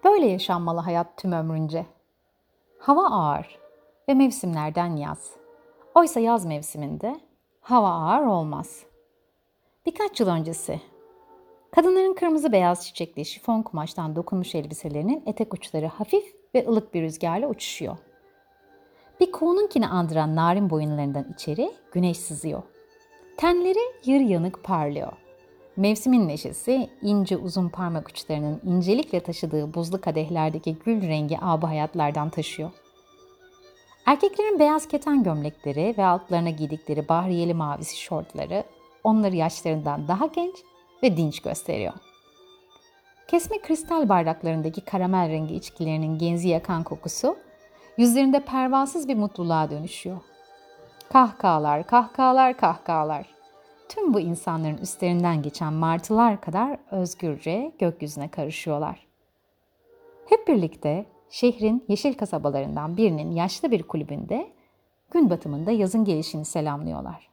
Böyle yaşanmalı hayat tüm ömrünce. Hava ağır ve mevsimlerden yaz. Oysa yaz mevsiminde hava ağır olmaz. Birkaç yıl öncesi kadınların kırmızı beyaz çiçekli şifon kumaştan dokunmuş elbiselerinin etek uçları hafif ve ılık bir rüzgarla uçuşuyor. Bir kuğununkini andıran narin boyunlarından içeri güneş sızıyor. Tenleri yarı yanık parlıyor. Mevsimin neşesi ince uzun parmak uçlarının incelikle taşıdığı buzlu kadehlerdeki gül rengi abı hayatlardan taşıyor. Erkeklerin beyaz keten gömlekleri ve altlarına giydikleri bahriyeli mavisi şortları onları yaşlarından daha genç ve dinç gösteriyor. Kesme kristal bardaklarındaki karamel rengi içkilerinin genzi yakan kokusu yüzlerinde pervasız bir mutluluğa dönüşüyor. Kahkahalar, kahkahalar, kahkahalar. Tüm bu insanların üstlerinden geçen martılar kadar özgürce gökyüzüne karışıyorlar. Hep birlikte şehrin yeşil kasabalarından birinin yaşlı bir kulübünde gün batımında yazın gelişini selamlıyorlar.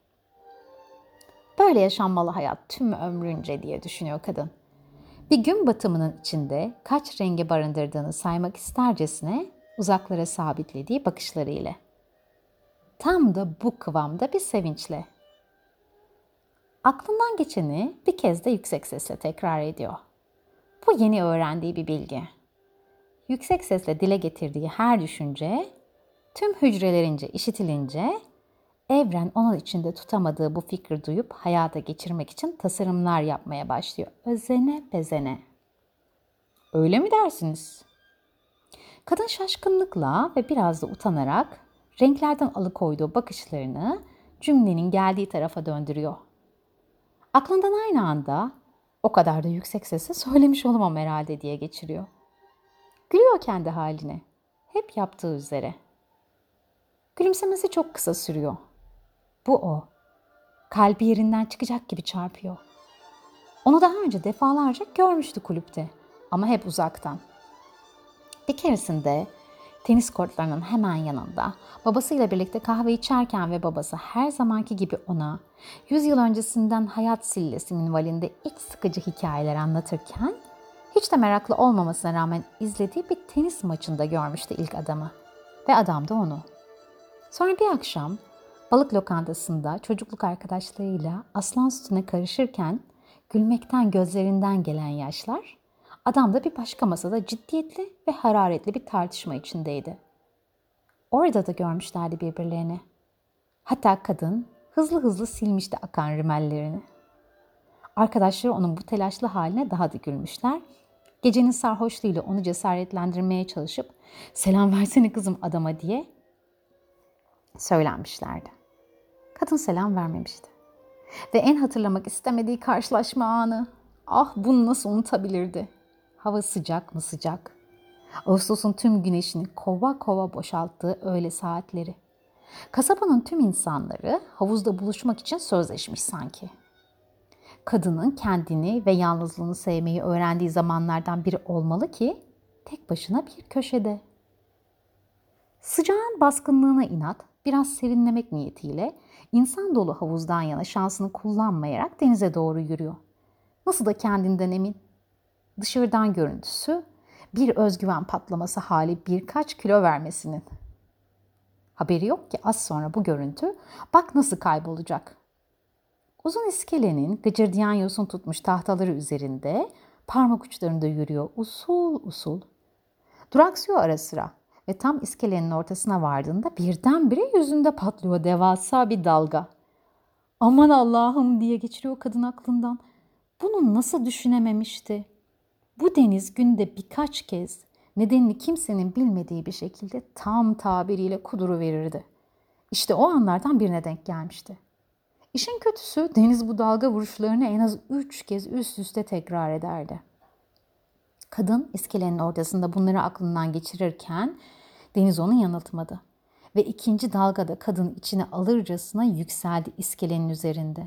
Böyle yaşanmalı hayat tüm ömrünce diye düşünüyor kadın. Bir gün batımının içinde kaç rengi barındırdığını saymak istercesine uzaklara sabitlediği bakışlarıyla. Tam da bu kıvamda bir sevinçle. Aklından geçeni bir kez de yüksek sesle tekrar ediyor. Bu yeni öğrendiği bir bilgi. Yüksek sesle dile getirdiği her düşünce, tüm hücrelerince işitilince, evren onun içinde tutamadığı bu fikri duyup hayata geçirmek için tasarımlar yapmaya başlıyor. Özene bezene. Öyle mi dersiniz? Kadın şaşkınlıkla ve biraz da utanarak renklerden alıkoyduğu bakışlarını cümlenin geldiği tarafa döndürüyor. Aklından aynı anda o kadar da yüksek sesle söylemiş olamam herhalde diye geçiriyor. Gülüyor kendi haline. Hep yaptığı üzere. Gülümsemesi çok kısa sürüyor. Bu o. Kalbi yerinden çıkacak gibi çarpıyor. Onu daha önce defalarca görmüştü kulüpte ama hep uzaktan. Bir keresinde tenis kortlarının hemen yanında babasıyla birlikte kahve içerken ve babası her zamanki gibi ona 100 yıl öncesinden hayat sillesi minvalinde iç sıkıcı hikayeler anlatırken hiç de meraklı olmamasına rağmen izlediği bir tenis maçında görmüştü ilk adamı ve adam da onu. Sonra bir akşam balık lokantasında çocukluk arkadaşlarıyla aslan sütüne karışırken gülmekten gözlerinden gelen yaşlar, adam da bir başka masada ciddiyetli ve hararetli bir tartışma içindeydi. Orada da görmüşlerdi birbirlerini. Hatta kadın hızlı hızlı silmişti akan rimellerini. Arkadaşları onun bu telaşlı haline daha da gülmüşler. Gecenin sarhoşluğuyla onu cesaretlendirmeye çalışıp "Selam versene kızım adama" diye söylenmişlerdi. Kadın selam vermemişti. Ve en hatırlamak istemediği karşılaşma anı. Ah, bunu nasıl unutabilirdi? Hava sıcak mı sıcak? Ağustos'un tüm güneşini kova kova boşalttığı öğle saatleri. Kasabanın tüm insanları havuzda buluşmak için sözleşmiş sanki. Kadının kendini ve yalnızlığını sevmeyi öğrendiği zamanlardan biri olmalı ki tek başına bir köşede. Sıcağın baskınlığına inat, biraz serinlemek niyetiyle insan dolu havuzdan yana şansını kullanmayarak denize doğru yürüyor. Nasıl da kendinden emin. Dışarıdan görüntüsü bir özgüven patlaması hali birkaç kilo vermesinin. Haberi yok ki az sonra bu görüntü bak nasıl kaybolacak. Uzun iskelenin gıcırdayan yosun tutmuş tahtaları üzerinde parmak uçlarında yürüyor usul usul. Duraksıyor ara sıra ve tam iskelenin ortasına vardığında birdenbire yüzünde patlıyor devasa bir dalga. Aman Allah'ım diye geçiriyor kadın aklından. Bunu nasıl düşünememişti? Bu deniz günde birkaç kez nedenini kimsenin bilmediği bir şekilde tam tabiriyle kuduruverirdi. İşte o anlardan birine denk gelmişti. İşin kötüsü deniz bu dalga vuruşlarını en az 3 kez üst üste tekrar ederdi. Kadın iskelenin ortasında bunları aklından geçirirken deniz onu yanıltmadı. Ve ikinci dalgada kadın içine alırcasına yükseldi iskelenin üzerinde.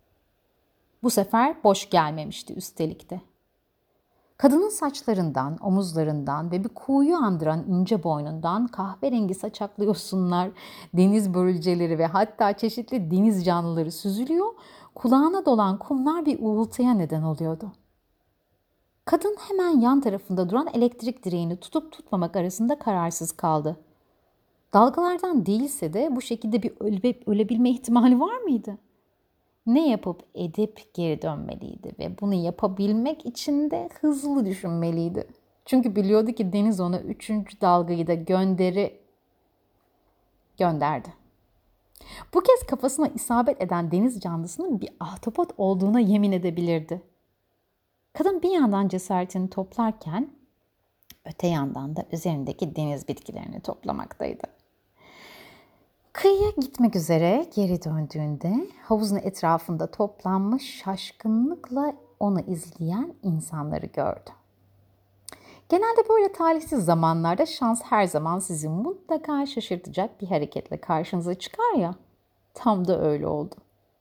Bu sefer boş gelmemişti üstelik de. Kadının saçlarından, omuzlarından ve bir kuğuyu andıran ince boynundan kahverengi saçaklı yosunlar, deniz börülceleri ve hatta çeşitli deniz canlıları süzülüyor, kulağına dolan kumlar bir uğultuya neden oluyordu. Kadın hemen yan tarafında duran elektrik direğini tutup tutmamak arasında kararsız kaldı. Dalgalardan değilse de bu şekilde bir ölebilme ihtimali var mıydı? Ne yapıp edip geri dönmeliydi ve bunu yapabilmek için de hızlı düşünmeliydi. Çünkü biliyordu ki deniz ona 3. dalgayı da gönderdi. Bu kez kafasına isabet eden deniz canlısının bir ahtapot olduğuna yemin edebilirdi. Kadın bir yandan cesaretini toplarken öte yandan da üzerindeki deniz bitkilerini toplamaktaydı. Kıyıya gitmek üzere geri döndüğünde havuzun etrafında toplanmış şaşkınlıkla onu izleyen insanları gördü. Genelde böyle talihsiz zamanlarda şans her zaman sizi mutlaka şaşırtacak bir hareketle karşınıza çıkar ya. Tam da öyle oldu.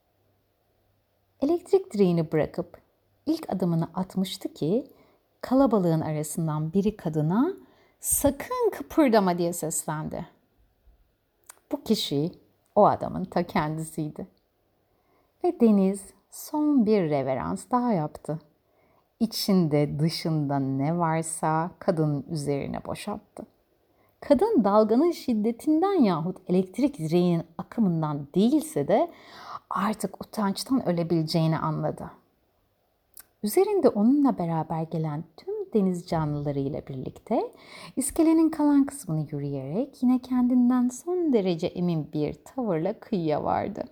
Elektrik direğini bırakıp ilk adımını atmıştı ki kalabalığın arasından biri kadına "Sakın kıpırdama" diye seslendi. Bu kişi o adamın ta kendisiydi. Ve deniz son bir reverans daha yaptı. İçinde dışında ne varsa kadının üzerine boşalttı. Kadın dalganın şiddetinden yahut elektrik direğinin akımından değilse de artık utançtan ölebileceğini anladı. Üzerinde onunla beraber gelen tüm deniz canlılarıyla birlikte iskelenin kalan kısmını yürüyerek yine kendinden son derece emin bir tavırla kıyıya vardı.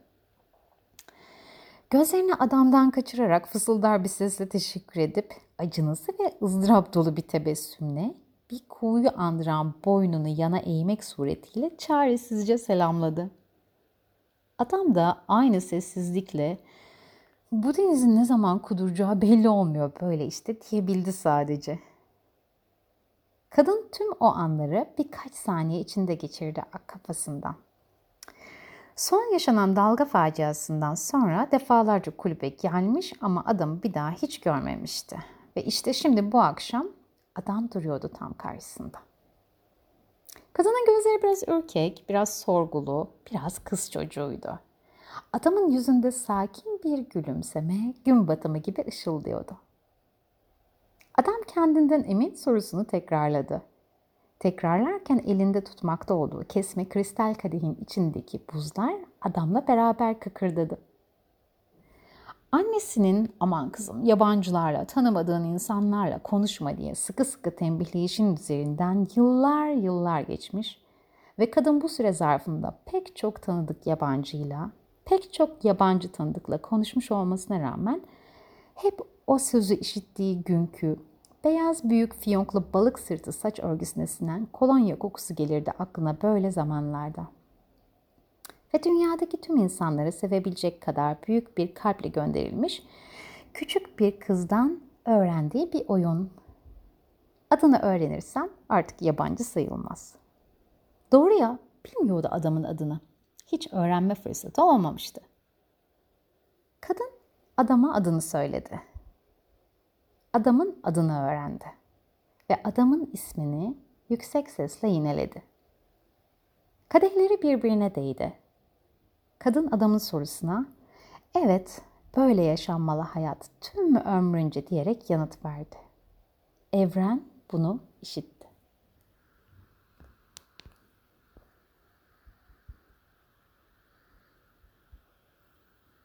Gözlerini adamdan kaçırarak fısıldar bir sesle teşekkür edip acınası ve ızdırap dolu bir tebessümle bir kuğuyu andıran boynunu yana eğmek suretiyle çaresizce selamladı. Adam da aynı sessizlikle "Bu denizin ne zaman kuduracağı belli olmuyor böyle işte" diyebildi sadece. Kadın tüm o anları birkaç saniye içinde geçirdi kafasından. Son yaşanan dalga faciasından sonra defalarca kulübe gelmiş ama adamı bir daha hiç görmemişti. Ve işte şimdi bu akşam adam duruyordu tam karşısında. Kadının gözleri biraz ürkek, biraz sorgulu, biraz kız çocuğuydu. Adamın yüzünde sakin bir gülümseme, gün batımı gibi ışıldıyordu. Adam kendinden emin sorusunu tekrarladı. Tekrarlarken elinde tutmakta olduğu kesme kristal kadehin içindeki buzlar adamla beraber kıkırdadı. Annesinin "Aman kızım, yabancılarla, tanımadığın insanlarla konuşma" diye sıkı sıkı tembihleyişin üzerinden yıllar geçmiş ve kadın bu süre zarfında pek çok tanıdık yabancıyla, pek çok yabancı tanıdıkla konuşmuş olmasına rağmen hep o sözü işittiği günkü beyaz büyük fiyonklu balık sırtı saç örgüsüne sinen kolonya kokusu gelirdi aklına böyle zamanlarda. Ve dünyadaki tüm insanları sevebilecek kadar büyük bir kalple gönderilmiş küçük bir kızdan öğrendiği bir oyun. Adını öğrenirsem artık yabancı sayılmaz. Doğru ya, bilmiyordu adamın adını. Hiç öğrenme fırsatı olmamıştı. Kadın adama adını söyledi. Adamın adını öğrendi ve adamın ismini yüksek sesle yineledi. Kadehleri birbirine değdi. Kadın adamın sorusuna "Evet, böyle yaşanmalı hayat tüm ömrünce" diyerek yanıt verdi. Evren bunu işitti.